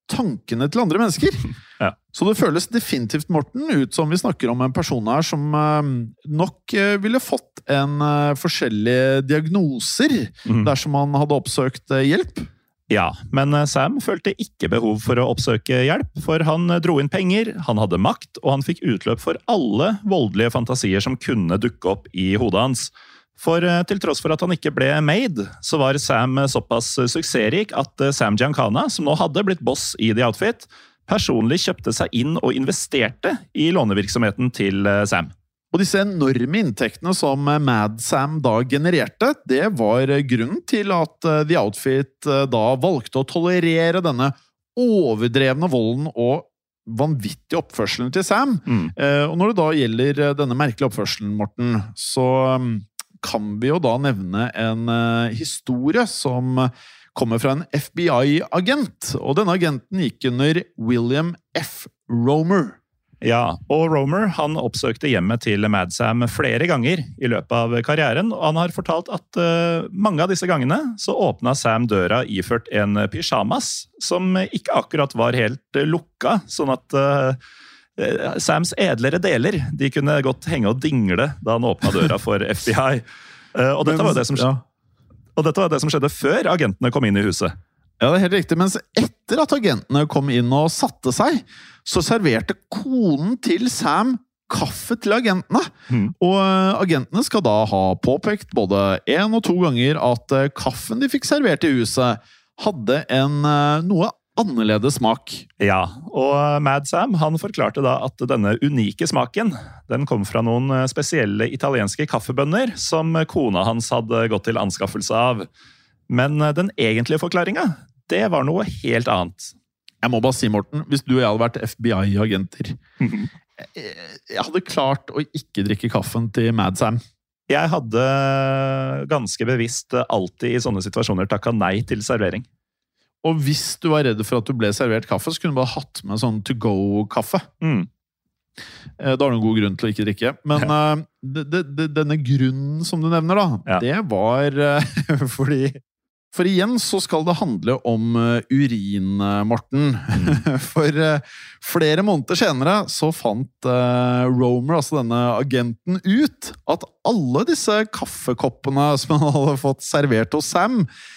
tankene til andre mennesker. Ja. Så det føles definitivt, Morten, ut som vi snakker om en person her som nok ville fått en forskjellige diagnoser dersom han hadde oppsøkt hjelp. Ja, men Sam følte ikke behov for å oppsøke hjelp, for han dro inn penger, han hadde makt, og han fikk utløp for alle voldelige fantasier som kunne dukke opp i hodet hans. For til tross for at han ikke ble made, så var Sam såpass suksessrik at Sam Giancana, som nå hadde blitt boss i The Outfit, personlig kjøpte seg inn og investerte i lånevirksomheten til Sam. Og disse enorme inntektene som Mad Sam da genererte, det var grunnen til at The Outfit da valgte å tolerere denne overdrevne volden og vanvittige oppførselen til Sam. Og når det da gjelder denne merkelige oppførselen, Morten, så kan vi jo da nevne en historie som kommer fra en FBI-agent, og denne agenten gikk under William F. Romer. Ja, og Romer han oppsøkte hjemmet til Mad Sam flere ganger i løpet av karrieren, og han har fortalt at mange av disse gangene så åpnet Sam døra iført en pyjamas, som ikke akkurat var helt lukka, sånn at Sams edlere deler, de kunne godt henge og dingle da han åpnet døra for FBI. Og dette var det som skjedde før agentene kom inn i huset. Ja, det er helt riktig, mens etter at agentene kom inn og satte seg, så serverte konen til Sam kaffe til agentene. Og agentene skal da ha påpekt både 1 og 2 ganger at kaffen de fikk servert i huset hadde en noe annerledes smak. Ja, og Mad Sam han forklarte da at denne unike smaken, den kom fra noen spesielle italienske kaffebønner som kona hans hadde gått til anskaffelse av. Men den egentlige forklaringen, det var noe helt annet. Jeg må bare si, Morten, hvis du og jeg hadde vært FBI-agenter, jeg hadde klart å ikke drikke kaffen til Mad Sam. Jeg hadde ganske bevisst alltid i sånne situasjoner takket nei til servering. Og hvis du var redd for at du ble servert kaffe, så kunne du bare hatt med sånn to-go-kaffe. Da har du en god grunn til å ikke drikke. Men denne grunnen som du nevner da, det var fordi... For igjen så skal det handle om urin, Morten. For flere måneder senere så fant Romer, altså denne agenten, ut at alle disse kaffekoppene som han hadde fått servert hos Sam,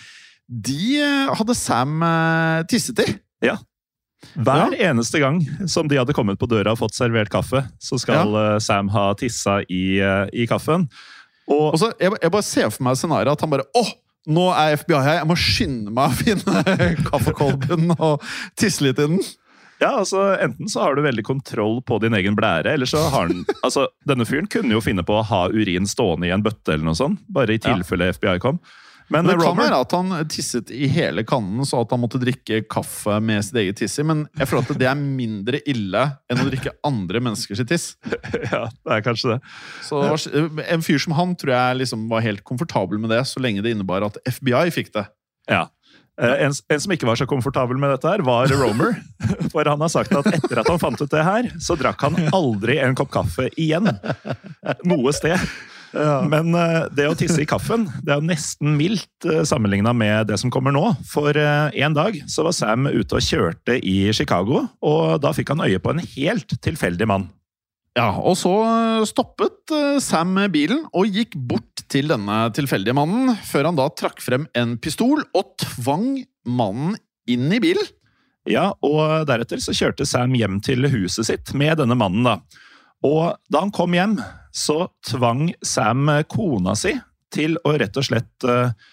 de hadde Sam tisset i. Ja. Hver eneste gang som de hadde kommet på døra og fått servert kaffe, så skal Sam ha tissa i kaffen. Og så, jeg bare ser for meg scenariet at han bare, nå er FBI her, jeg må skynde meg å finne kaffekolben og tisse litt i den. Ja, altså, enten så har du veldig kontroll på din egen blære, eller så har den... Altså, denne fyren kunne jo finne på å ha urin stående i en bøtte eller noe sånt, bare i tilfelle FBI kom. Men det kan Romer, være at han tisset i hele kannen, så at han måtte drikke kaffe med sitt eget tiss i, men jeg føler at det er mindre ille enn å drikke andre menneskers tiss. Ja, det er kanskje det. Så en fyr som han tror jeg liksom var helt komfortabel med det, så lenge det innebar at FBI fikk det. Ja. En som ikke var så komfortabel med dette her, var Romer. For han har sagt at etter at han fant ut det her, så drakk han aldri en kopp kaffe igjen. Noe sted. Ja. Men det å tisse i kaffen, det er jo nesten mildt sammenlignet med det som kommer nå. For en dag så var Sam ute og kjørte i Chicago, og da fikk han øye på en helt tilfeldig mann. Ja, og så stoppet Sam bilen og gikk bort til denne tilfeldige mannen, før han da trakk frem en pistol og tvang mannen inn i bilen. Ja, og deretter så kjørte Sam hjem til huset sitt med denne mannen da. Og da han kom hjem, så tvang Sam kona si til å rett og slett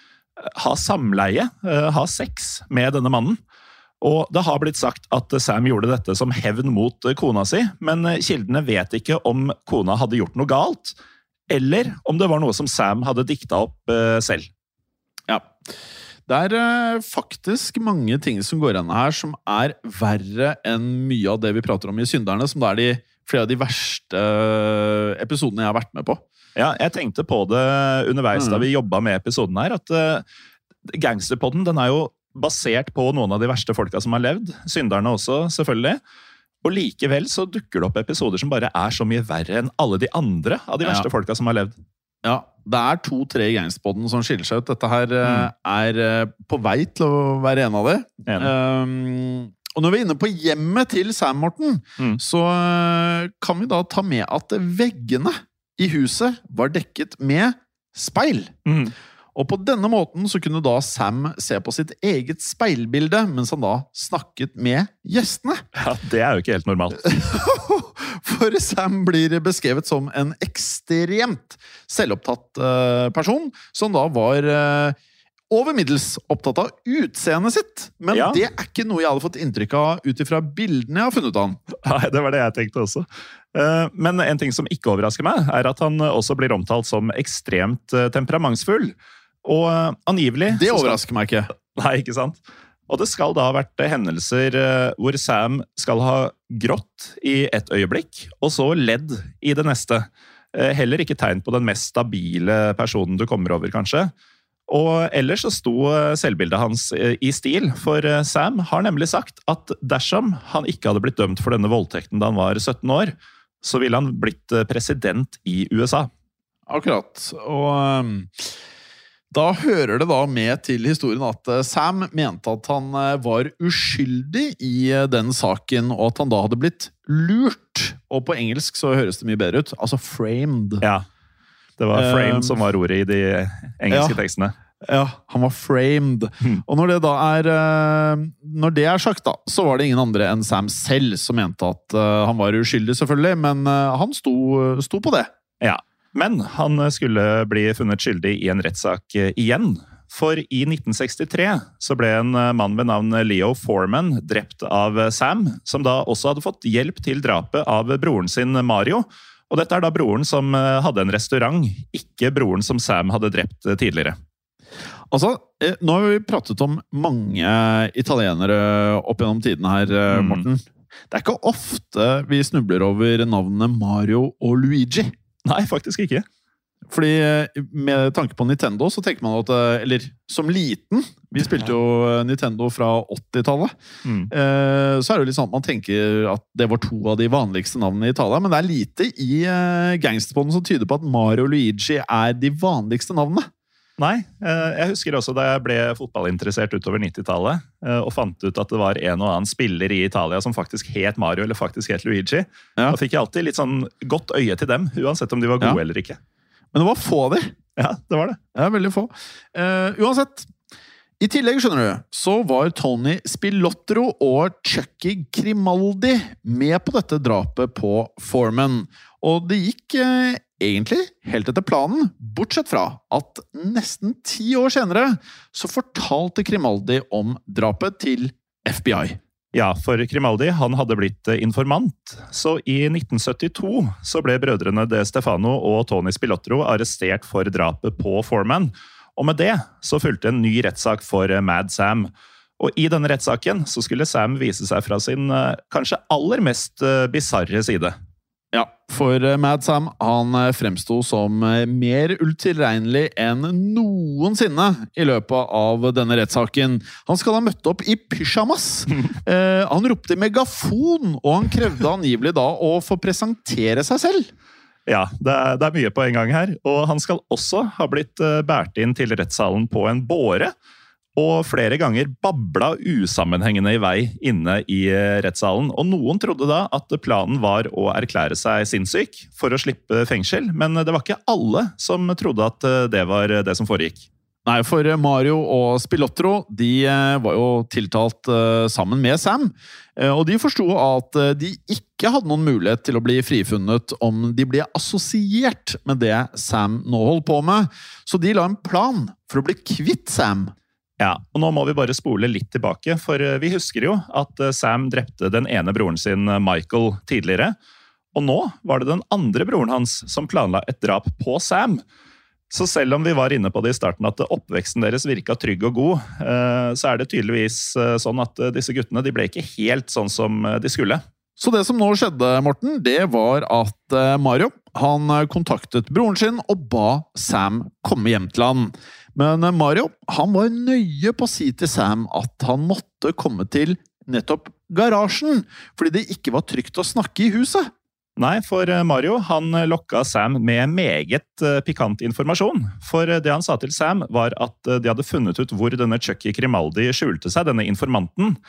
ha samleie, ha sex med denne mannen. Og det har blitt sagt at Sam gjorde dette som hevn mot kona si, men kildene vet ikke om kona hadde gjort noe galt, eller om det var noe som Sam hadde diktet opp selv. Ja, det er faktisk mange ting som går igjen her som er verre enn mye av det vi prater om i Synderne, som det er flere av de verste episodene jeg har vært med på. Ja, jeg tenkte på det underveis da vi jobbet med episoden her, at Gangsterpodden, den er jo basert på noen av de verste folka som har levd, Synderne også, selvfølgelig. Og likevel så dukker det opp episoder som bare er så mye verre enn alle de andre av de verste folka som har levd. Ja, det er 2-3 i Gangsterpodden som skiller seg ut. Dette her er på vei til å være en av det. Og når vi er inne på hjemmet til Sam, Morten, så kan vi da ta med at veggene i huset var dekket med speil. Og på denne måten så kunne da Sam se på sitt eget speilbilde mens han da snakket med gjestene. Ja, det er jo ikke helt normalt. For Sam blir beskrevet som en ekstremt selvopptatt person, som da var over middels opptatt av utseendet sitt. Men det er ikke noe jeg hadde fått inntrykk av ut ifra bildene jeg har funnet av han. Nei, det var det jeg tenkte også. Men en ting som ikke overrasker meg, er at han også blir omtalt som ekstremt temperamentsfull. Og angivelig... Det overrasker meg ikke. Nei, ikke sant? Og det skal da ha vært hendelser hvor Sam skal ha grått i et øyeblikk, og så ledd i det neste. Heller ikke tegn på den mest stabile personen du kommer over, kanskje. Og ellers så sto selvbildet hans i stil, for Sam har nemlig sagt at dersom han ikke hadde blitt dømt for denne voldtekten da han var 17 år, så ville han blitt president i USA. Akkurat. Og da hører det da med til historien at Sam mente at han var uskyldig i den saken, og at han da hadde blitt lurt. Og på engelsk så høres det mye bedre ut. Altså framed. Ja. Det var framed som var ordet i de engelske tekstene. Ja, han var framed. Og når det er sagt da, så var det ingen andre enn Sam selv som mente at han var uskyldig selvfølgelig, men han sto på det. Ja, men han skulle bli funnet skyldig i en rettssak igjen. For i 1963 så ble en mann ved navn Leo Foreman drept av Sam, som da også hadde fått hjelp til drapet av broren sin Mario. Og dette er da broren som hadde en restaurant, ikke broren som Sam hadde drept tidligere. Altså, nå har vi pratet om mange italienere opp gjennom tiden her, Morten. Det er ikke ofte vi snubler over navnene Mario og Luigi. Nei, faktisk ikke. Fordi med tanke på Nintendo så tenker man at, eller som liten, vi spilte jo Nintendo fra 80-tallet, så er det jo litt sånn at man tenker at det var to av de vanligste navnene i Italia, men det er lite i gangsterbonden som tyder på at Mario og Luigi er de vanligste navnene. Nei, jeg husker også da jeg ble fotballinteressert utover 90-tallet, og fant ut at det var en og annen spiller i Italia som faktisk het Mario eller faktisk het Luigi. Da fikk jeg alltid litt sånn godt øye til dem, uansett om de var gode eller ikke. Men det var få av dem. Ja, det var det. Ja, veldig få. Uansett, i tillegg, skjønner du, så var Tony Spilotro og Chucky Grimaldi med på dette drapet på Foreman. Og det gikk egentlig helt etter planen, bortsett fra at nesten 10 år senere så fortalte Grimaldi om drapet til FBI. Ja, for Grimaldi, han hadde blitt informant. Så i 1972 så ble brødrene De Stefano og Tony Spilotro arrestert for drapet på Foreman. Og med det så fulgte en ny rettssak for Mad Sam. Og i denne rettssaken så skulle Sam vise seg fra sin kanskje aller mest bizarre side. Ja, for Mad Sam, han fremsto som mer utilregnelig enn noensinne i løpet av denne rettssaken. Han skal ha møtt opp i pyjamas. Han ropte i megafon, og han krevde angivelig da å få presentere seg selv. Ja, det er mye på en gang her. Og han skal også ha blitt bært inn til rettssalen på en båre, og flere ganger babla usammenhengende i vei inne i rettssalen. Og noen trodde da at planen var å erklære seg sinnssyk for å slippe fengsel, men det var ikke alle som trodde at det var det som foregikk. Nei, for Mario og Spilotro, de var jo tiltalt sammen med Sam, og de forstod at de ikke hadde noen mulighet til å bli frifunnet om de ble assosiert med det Sam nå holdt på med, så de la en plan for å bli kvitt Sam. Ja, og nå må vi bare spole litt tilbake, for vi husker jo at Sam drepte den ene broren sin, Michael, tidligere. Og nå var det den andre broren hans som planla et drap på Sam. Så selv om vi var inne på det i starten at oppveksten deres virka trygg og god, så er det tydeligvis sånn at disse guttene de ble ikke helt sånn som de skulle. Så det som nå skjedde, Morten, det var at Mario, han kontaktet broren sin og ba Sam komme hjem til han. Men Mario, han var nøye på å si til Sam at han måtte komme til nettopp garasjen, fordi det ikke var trygt å snakke i huset. Nei, for Mario, han lokka Sam med meget pikant informasjon. For det han sa til Sam var at de hadde funnet ut hvor denne Chucky Grimaldi skjulte seg, denne informanten.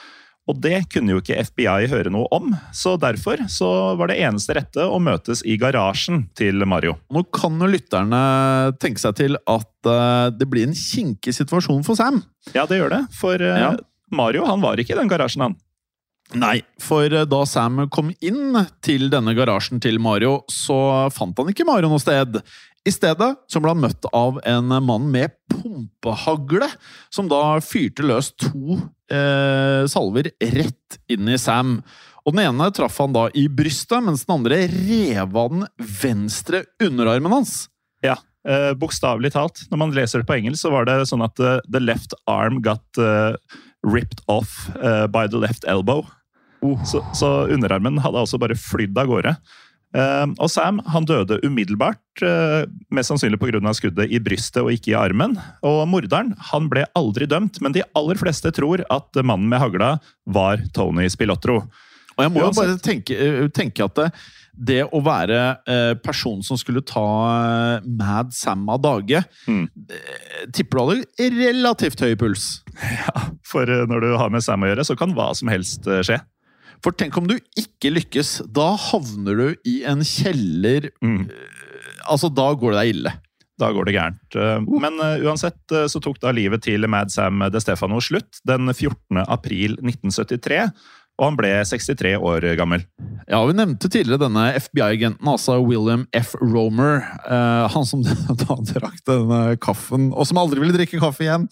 Og det kunne jo ikke FBI høre noe om, så derfor så var det eneste rette å møtes i garasjen til Mario. Nå kan jo lytterne tenke seg til at det blir en kinkig situasjon for Sam. Ja, det gjør det, for Mario han var ikke i den garasjen han. Nei, for da Sam kom inn til denne garasjen til Mario, så fant han ikke Mario noe sted. I stedet så ble han møtt av en mann med pumpehagle, som da fyrte løs 2 salver rett inn i Sam. Og den ene traff han da i brystet, mens den andre rev av den venstre underarmen hans. Ja, bokstavelig talt. Når man leser det på engelsk, så var det sånn at the left arm got ripped off by the left elbow. Så underarmen hadde altså bare flydd av gårde. Og Sam, han døde umiddelbart, mest sannsynlig på grunn av skuddet i brystet og ikke i armen. Og morderen, han ble aldri dømt, men de aller fleste tror at mannen med hagla var Tony Spilotro. Og jeg må jo bare tenke at det å være person som skulle ta Mad Sam av dage, tipper du hadde relativt høy puls. Ja, for når du har med Sam å gjøre, så kan hva som helst skje. For tenk om du ikke lykkes, da havner du i en kjeller. Altså, da går det deg ille. Da går det gærent. Men uansett så tok da livet til Mad Sam DeStefano slutt den 14. april 1973, og han ble 63 år gammel. Ja, vi nevnte tidligere denne FBI-agenten, altså William F. Romer. Han som da drakk denne kaffen, og som aldri ville drikke kaffe igjen.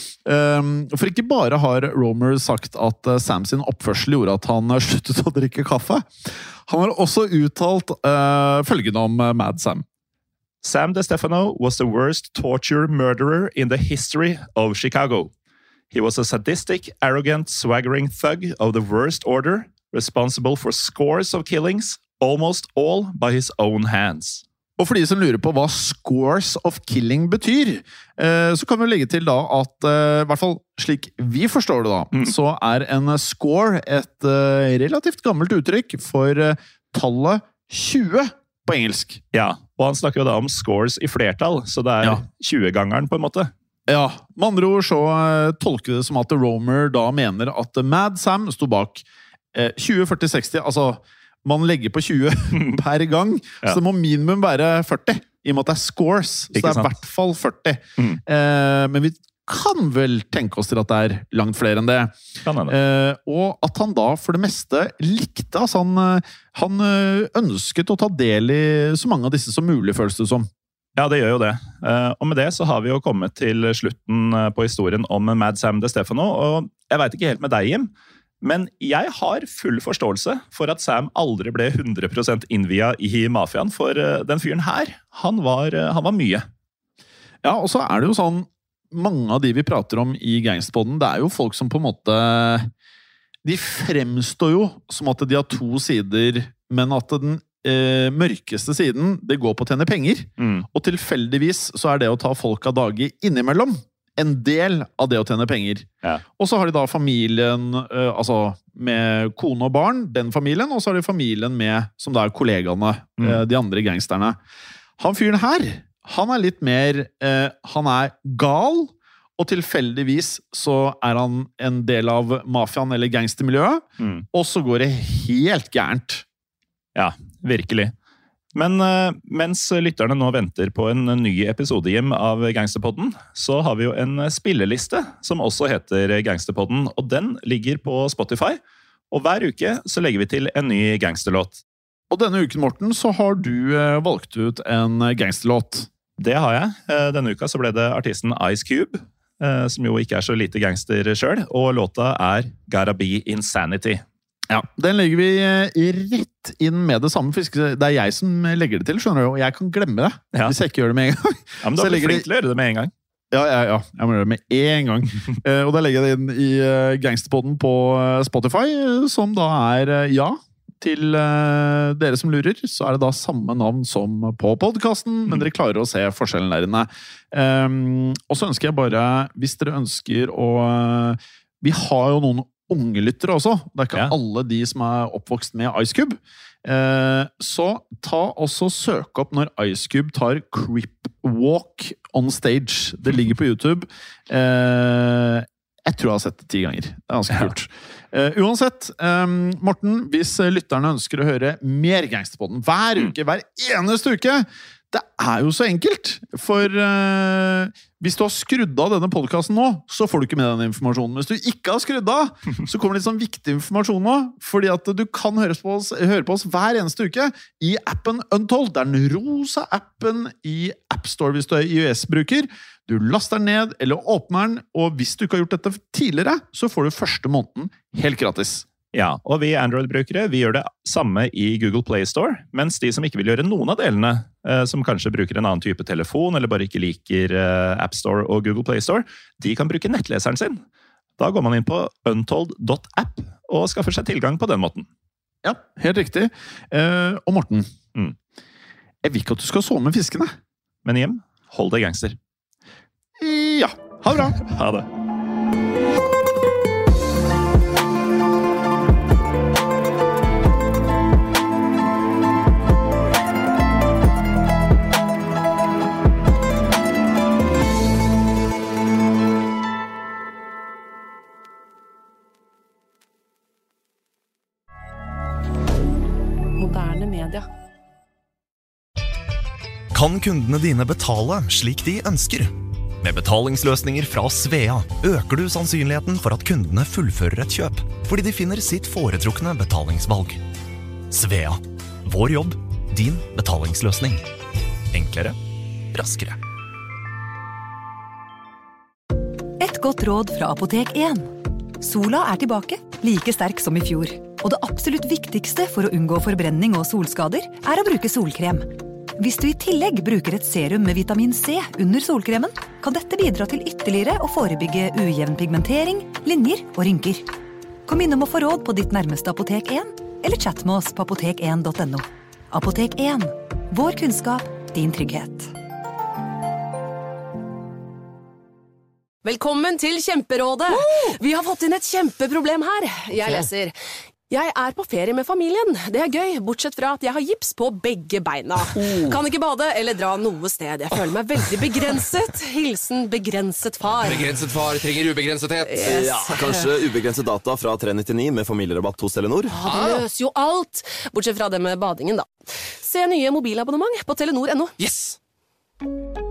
For ikke bare har Romer sagt at Sam sin oppførsel gjorde at han sluttet å drikke kaffe. Han har også uttalt følgende om Mad Sam. Sam DeStefano was the worst torture murderer in the history of Chicago. He was a sadistic, arrogant, swaggering thug of the worst order, responsible for scores of killings, almost all by his own hands. Og for de som lurer på hva scores of killing betyr, så kan vi legge til da at, i hvert fall slik vi forstår det da, så en score et relativt gammelt uttrykk for tallet 20 på engelsk. Ja, og han snakker jo da om scores i flertall, så det 20-gangeren på en måte. Ja, med andre ord så tolker det som at Romer da mener at Mad Sam stod bak 20, 40, 60, altså man legger på 20 per gang, så det må minimum være 40, i og med at det scores, så det i hvert fall 40. Men vi kan vel tenke oss til at det langt flere enn det. Og at han da for det meste likte, altså han ønsket å ta del i så mange av disse som mulig, føles det som. Ja, det gjør jo det. Og med det så har vi jo kommet til slutten på historien om Mad Sam DeStefano, og jeg vet ikke helt med deg, Jim, men jeg har full forståelse for at Sam aldri ble 100% innvia i mafiaen, for den fyren her, han var mye. Ja, og så det jo sånn, mange av de vi prater om i Gangsterpodden, det jo folk som på en måte, de fremstår jo som at de har 2 sider, men at den mørkeste siden, det går på å tjene penger. Og tilfeldigvis så det å ta folk av dage innimellom en del av det å tjene penger. Og så har de da familien, altså med kone og barn, den familien, og så har de familien med, som da kollegaene, de andre gangsterne. Han fyren her, han litt mer, han gal, og tilfeldigvis så han en del av mafiaen eller gangstermiljøet, og så går det helt gærent. Ja, virkelig. Men mens lytterne nå venter på en ny episode, Jim, av Gangsterpodden, så har vi jo en spilleliste som også heter Gangsterpodden, og den ligger på Spotify. Og hver uke så legger vi til en ny gangsterlåt. Og denne uken, Morten, så har du valgt ut en gangsterlåt. Det har jeg. Denne uka så ble det artisten Ice Cube, som jo ikke så lite gangster selv, og låta Gotta Be Insanity. Ja, den legger vi rett inn med det samme fiske. Det jeg som legger det til, skjønner du, og jeg kan glemme det, hvis jeg ikke gjør det med en gang. Ja, men da blir flink til å gjøre det med en gang. Ja, jeg må gjøre det med en gang. Og da legger jeg det inn i Gangsterpodden på Spotify, som da til dere som lurer, så det da samme navn som på podcasten, men dere klarer å se forskjellen der inne. Og så ønsker jeg bare, hvis dere ønsker å... Vi har jo noen unge lyttere også. Det ikke alle de som oppvokst med Ice Cube. Så ta også søk opp når Ice Cube tar Crip Walk on stage. Det ligger på YouTube. Jeg tror jeg har sett det 10 ganger. Det ganske kult. Uansett, Morten, hvis lytterne ønsker å høre mer Gangsterpodden hver uke, hver eneste uke, det jo så enkelt. For hvis du har skrudd av denne podcasten nå, så får du ikke med den informasjonen. Hvis du ikke har skrudd av, så kommer det litt sånn viktig informasjon nå, fordi at du kan høre på oss hver eneste uke i appen Untold. Det den rosa appen i App Store hvis du iOS-bruker. Du laster den ned eller åpner den, og hvis du ikke har gjort dette tidligere, så får du første måneden helt gratis. Ja, og vi Android-brukere, vi gjør det samme i Google Play Store, mens de som ikke vil gjøre noen av delene, som kanskje bruker en annen type telefon, eller bare ikke liker App Store og Google Play Store, de kan bruke nettleseren sin. Da går man inn på untold.app og skaffer seg tilgang på den måten. Ja, helt riktig. Og Morten, jeg vil ikke at du skal sove med fiskene. Men hjem, hold deg gangster. Ja, ha det bra. Ha det. Moderne media. Kan kundene dine betale slik de ønsker? Med betalingsløsninger fra Svea øker du sannsynligheten for at kundene fullfører et kjøp, fordi de finner sitt foretrukne betalingsvalg. Svea. Vår jobb, din betalingsløsning. Enklere, raskere. Et godt råd fra Apotek 1. Sola tilbake, like sterk som i fjor. Og det absolutt viktigste for å unngå forbrenning og solskader å bruke solkrem. Hvis du i tillegg bruker et serum med vitamin C under solkremen, kan dette bidra til ytterligere å forebygge ujevn pigmentering, linjer og rynker. Kom innom og få råd på ditt nærmeste Apotek 1, eller chat med oss på apotek1.no. Apotek 1. Vår kunnskap, din trygghet. Velkommen til Kjemperådet! Vi har fått inn et kjempeproblem her. Jeg leser. Jeg på ferie med familien. Det gøy, bortsett fra at jeg har gips på begge beina. Kan ikke bade eller dra noe sted. Jeg føler meg veldig begrenset. Hilsen begrenset far. Begrenset far trenger ubegrensethet. Yes. Ja, kanskje ubegrenset data fra 399 med familierabatt hos Telenor? Det løser jo alt. Bortsett fra det med badingen da. Se nye mobilabonnement på telenor.no. Yes!